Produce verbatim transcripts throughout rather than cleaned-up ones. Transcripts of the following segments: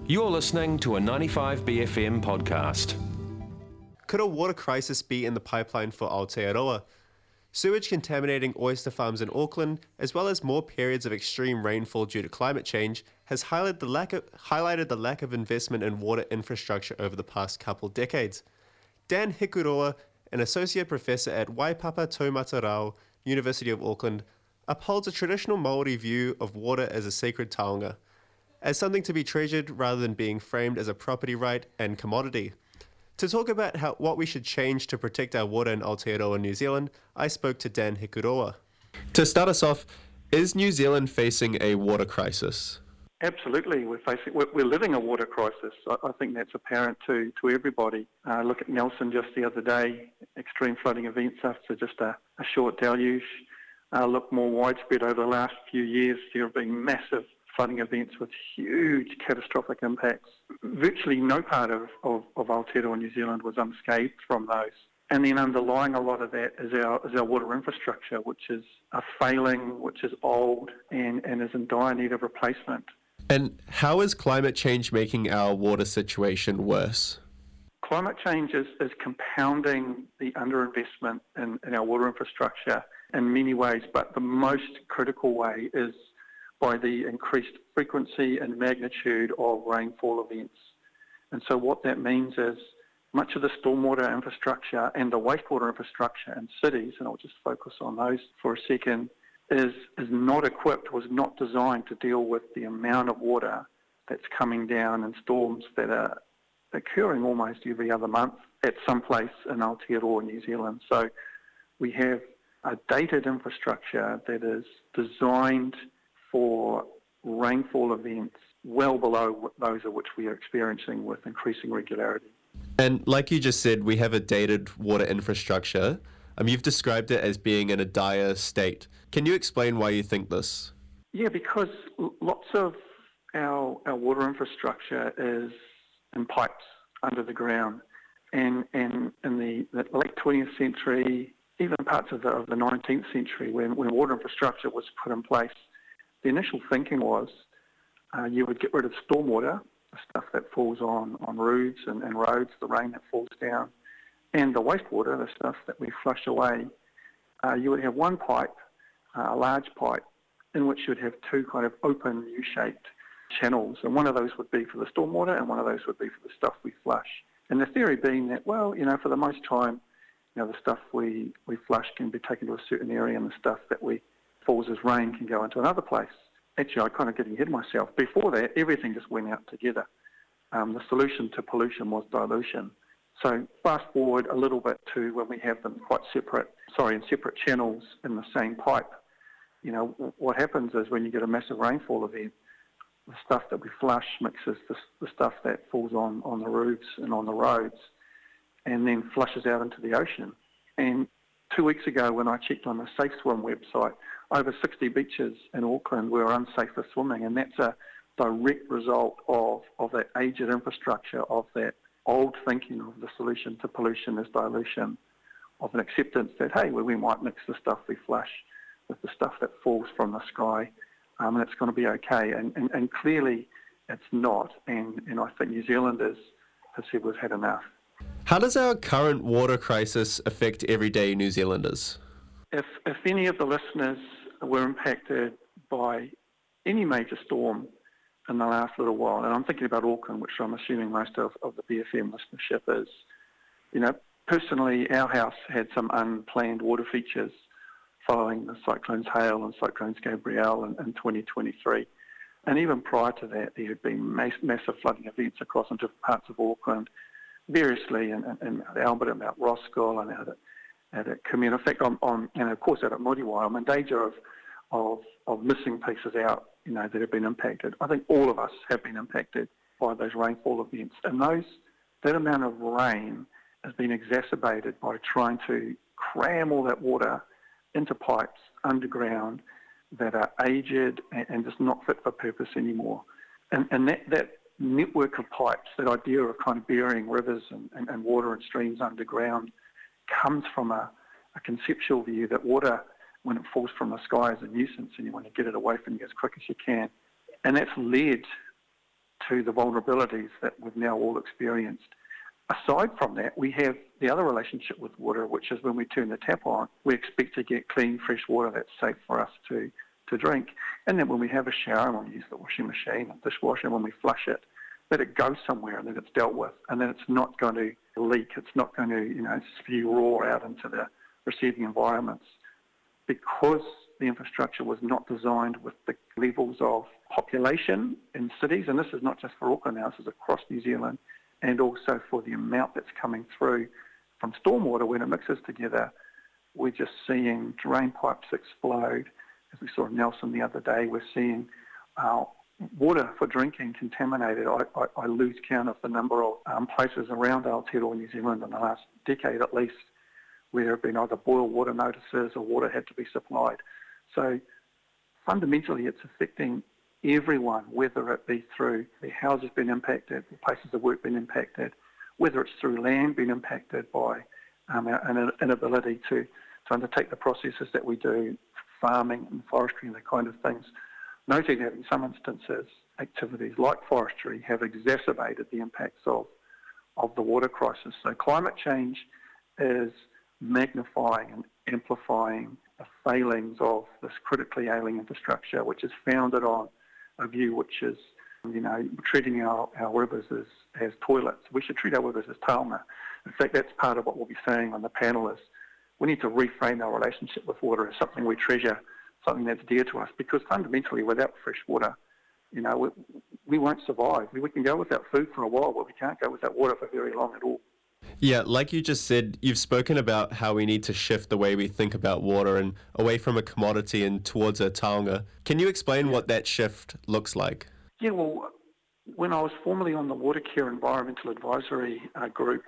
You're listening to a ninety-five B F M podcast. Could a water crisis be in the pipeline for Aotearoa? Sewage contaminating oyster farms in Auckland, as well as more periods of extreme rainfall due to climate change, has highlighted the lack of, highlighted the lack of investment in water infrastructure over the past couple decades. Dan Hikuroa, an associate professor at Waipapa Taumata Rao, University of Auckland, upholds a traditional Māori view of water as a sacred taonga, as something to be treasured rather than being framed as a property right and commodity. To talk about how what we should change to protect our water in Aotearoa, New Zealand, I spoke to Dan Hikuroa. To start us off, is New Zealand facing a water crisis? Absolutely, we're facing, we're, we're living a water crisis. I, I think that's apparent to, to everybody. Uh, look at Nelson just the other day, extreme flooding events after just a, a short deluge. Uh, look more widespread over the last few years. There have been massive flooding events with huge catastrophic impacts. Virtually no part of, of, of Aotearoa, New Zealand was unscathed from those. And then underlying a lot of that is our is our water infrastructure, which is uh, failing, which is old, and, and is in dire need of replacement. And how is climate change making our water situation worse? Climate change is, is compounding the underinvestment in, in our water infrastructure in many ways, but the most critical way is by the increased frequency and magnitude of rainfall events. And so what that means is much of the stormwater infrastructure and the wastewater infrastructure in cities, and I'll just focus on those for a second, is, is not equipped, was not designed to deal with the amount of water that's coming down in storms that are occurring almost every other month at some place in Aotearoa, New Zealand. So we have a dated infrastructure that is designed for rainfall events well below those of which we are experiencing with increasing regularity. And like you just said, we have a dated water infrastructure. Um, you've described it as being in a dire state. Can you explain why you think this? Yeah, because lots of our, our water infrastructure is in pipes under the ground. And, and in the, the late twentieth century, even parts of the, of the nineteenth century, when, when water infrastructure was put in place, the initial thinking was uh, you would get rid of stormwater, the stuff that falls on, on roofs and, and roads, the rain that falls down, and the wastewater, the stuff that we flush away. Uh, you would have one pipe, uh, a large pipe, in which you would have two kind of open U-shaped channels, and one of those would be for the stormwater and one of those would be for the stuff we flush. And the theory being that, well, you know, for the most time, you know, the stuff we, we flush can be taken to a certain area and the stuff that we falls as rain can go into another place. Actually, I'm kind of getting ahead of myself. Before that, everything just went out together. Um, the solution to pollution was dilution. So fast forward a little bit to when we have them quite separate, sorry, in separate channels in the same pipe. You know, what happens is when you get a massive rainfall event, the stuff that we flush mixes the, the stuff that falls on, on the roofs and on the roads and then flushes out into the ocean. And two weeks ago when I checked on the Safe Swim website, over sixty beaches in Auckland were unsafe for swimming, and that's a direct result of, of that aged infrastructure, of that old thinking of the solution to pollution is dilution, of an acceptance that, hey, well, we might mix the stuff we flush with the stuff that falls from the sky, um, and it's going to be okay. And, and, and clearly it's not, and, and I think New Zealanders have said we've had enough. How does our current water crisis affect everyday New Zealanders? If, if any of the listeners were impacted by any major storm in the last little while, and I'm thinking about Auckland, which I'm assuming most of, of the B F M listenership is, you know, personally our house had some unplanned water features following the cyclones Hale and cyclones Gabrielle in, in twenty twenty-three. And even prior to that, there had been mass, massive flooding events across in different parts of Auckland, variously in, in, in Albert and Mount Roskill and out at at a community. In fact, on, on and of course out at Muriwai, I'm in danger of, of of missing pieces out, you know, that have been impacted. I think all of us have been impacted by those rainfall events, and those that amount of rain has been exacerbated by trying to cram all that water into pipes underground that are aged and, and just not fit for purpose anymore. And, and that, that network of pipes, that idea of kind of burying rivers and, and, and water and streams underground, comes from a, a conceptual view that water, when it falls from the sky, is a nuisance and you want to get it away from you as quick as you can. And that's led to the vulnerabilities that we've now all experienced. Aside from that, we have the other relationship with water, which is when we turn the tap on, we expect to get clean, fresh water that's safe for us to, to drink. And then when we have a shower and we use the washing machine and dishwasher, when we flush it, that it goes somewhere and that it's dealt with, and then it's not going to leak, it's not going to, you know, spew raw out into the receiving environments. Because the infrastructure was not designed with the levels of population in cities, and this is not just for Auckland now, this is across New Zealand, and also for the amount that's coming through from stormwater when it mixes together, we're just seeing drain pipes explode. As we saw in Nelson the other day, we're seeing uh, water for drinking contaminated. I, I, I lose count of the number of um, places around Aotearoa, New Zealand in the last decade at least, where there have been either boil water notices or water had to be supplied. So fundamentally it's affecting everyone, whether it be through their houses being impacted, their places of work being impacted, whether it's through land being impacted by um, an inability to, to undertake the processes that we do, farming and forestry and the kind of things. Noting that in some instances, activities like forestry have exacerbated the impacts of, of the water crisis. So climate change is magnifying and amplifying the failings of this critically ailing infrastructure, which is founded on a view which is, you know, treating our, our rivers as, as toilets. We should treat our rivers as taonga. In fact, that's part of what we'll be saying on the panel is we need to reframe our relationship with water as something we treasure, something that's dear to us, because fundamentally without fresh water, you know, we, we won't survive. We, we can go without food for a while, but we can't go without water for very long at all. Yeah, like you just said, you've spoken about how we need to shift the way we think about water and away from a commodity and towards a taonga. Can you explain what that shift looks like? Yeah, well, when I was formerly on the Watercare Environmental Advisory uh, Group,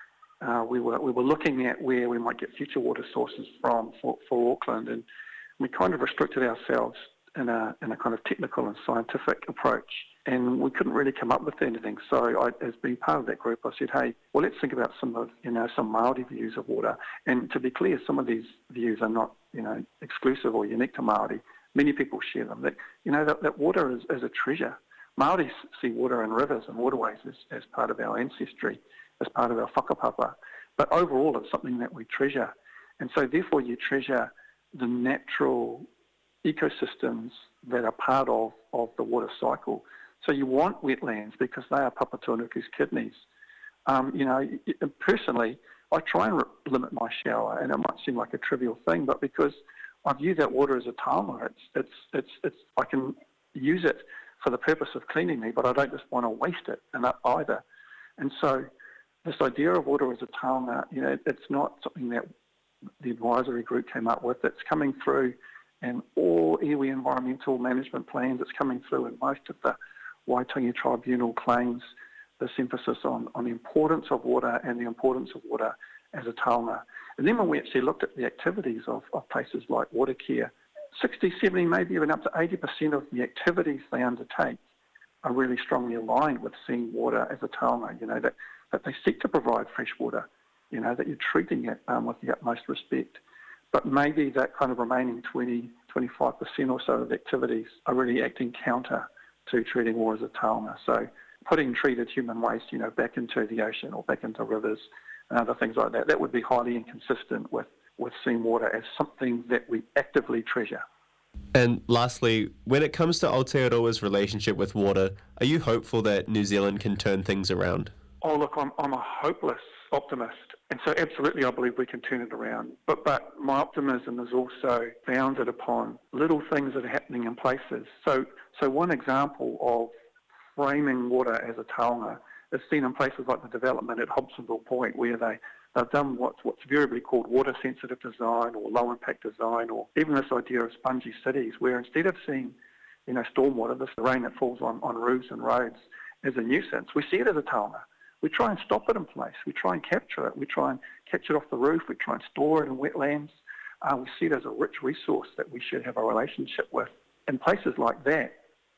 uh, we were we were looking at where we might get future water sources from for, for Auckland, and we kind of restricted ourselves in a in a kind of technical and scientific approach, and we couldn't really come up with anything. So, I, as being part of that group, I said, "Hey, well, let's think about some of you know some Māori views of water." And to be clear, some of these views are not you know exclusive or unique to Māori. Many people share them. That you know that, that water is, is a treasure. Māori see water in rivers and waterways as, as part of our ancestry, as part of our whakapapa. But overall, it's something that we treasure, and so therefore you treasure the natural ecosystems that are part of, of the water cycle. So you want wetlands because they are Papatūānuku's kidneys. Um, you know, personally, I try and re- limit my shower, and it might seem like a trivial thing, but because I view that water as a taonga, it's, it's, it's, it's, I can use it for the purpose of cleaning me, but I don't just want to waste it and either. And so this idea of water as a taonga, you know, it's not something that the advisory group came up with. It's coming through in all iwi environmental management plans. It's coming through in most of the Waitangi Tribunal claims, this emphasis on, on the importance of water and the importance of water as a taonga. And then when we actually looked at the activities of, of places like Watercare, sixty, seventy, maybe even up to eighty percent of the activities they undertake are really strongly aligned with seeing water as a taonga, you know, that, that they seek to provide fresh water, you know, that you're treating it um, with the utmost respect. But maybe that kind of remaining twenty, twenty-five percent or so of activities are really acting counter to treating water as a taonga. So putting treated human waste, you know, back into the ocean or back into rivers and other things like that, that would be highly inconsistent with, with seeing water as something that we actively treasure. And lastly, when it comes to Aotearoa's relationship with water, are you hopeful that New Zealand can turn things around? Oh, look, I'm, I'm a hopeless optimist. And so absolutely I believe we can turn it around. But but my optimism is also founded upon little things that are happening in places. So so one example of framing water as a taonga is seen in places like the development at Hobsonville Point, where they, they've done what's, what's variably called water-sensitive design or low-impact design, or even this idea of spongy cities, where instead of seeing you know, stormwater, this the rain that falls on, on roofs and roads, as a nuisance, we see it as a taonga. We try and stop it in place. We try and capture it. We try and catch it off the roof. We try and store it in wetlands. Uh, we see it as a rich resource that we should have a relationship with. In places like that,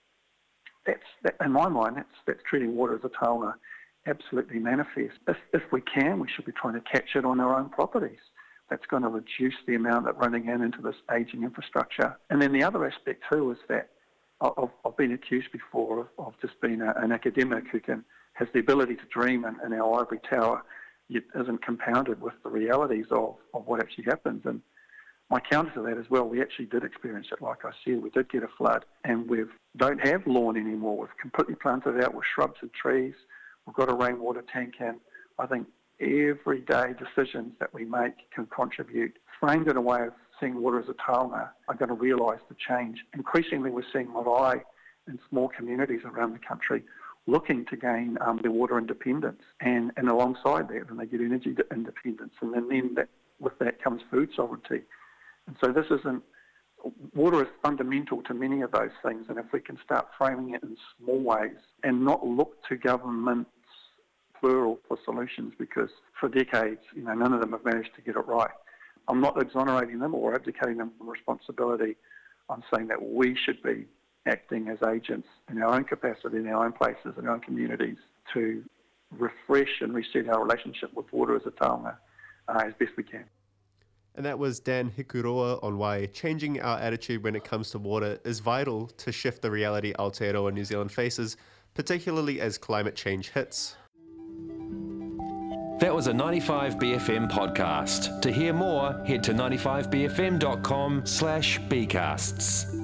that's that, in my mind, that's, that's treating water as a taonga absolutely manifest. If, if we can, we should be trying to catch it on our own properties. That's going to reduce the amount that's running in into this ageing infrastructure. And then the other aspect too is that I've, I've been accused before of, of just being a, an academic who can has the ability to dream in, in our ivory tower, yet isn't compounded with the realities of, of what actually happens. And my counter to that as well, we actually did experience it. Like I said, we did get a flood, and we don't have lawn anymore. We've completely planted it out with shrubs and trees. We've got a rainwater tank in. I think everyday decisions that we make can contribute, framed in a way of seeing water as a taonga, are going to realise the change. Increasingly, we're seeing marae in small communities around the country looking to gain um, their water independence, and, and alongside that, then they get energy independence, and then, then that, with that comes food sovereignty. And so this isn't, water is fundamental to many of those things, and if we can start framing it in small ways and not look to governments, plural, for solutions, because for decades, you know, none of them have managed to get it right. I'm not exonerating them or abdicating them from responsibility. I'm saying that we should be acting as agents in our own capacity, in our own places, in our own communities, to refresh and reset our relationship with water as a taonga uh, as best we can. And that was Dan Hikuroa on why changing our attitude when it comes to water is vital to shift the reality Aotearoa New Zealand faces, particularly as climate change hits. That was a ninety-five B F M podcast. To hear more, head to ninety-five b f m dot com slash bcasts.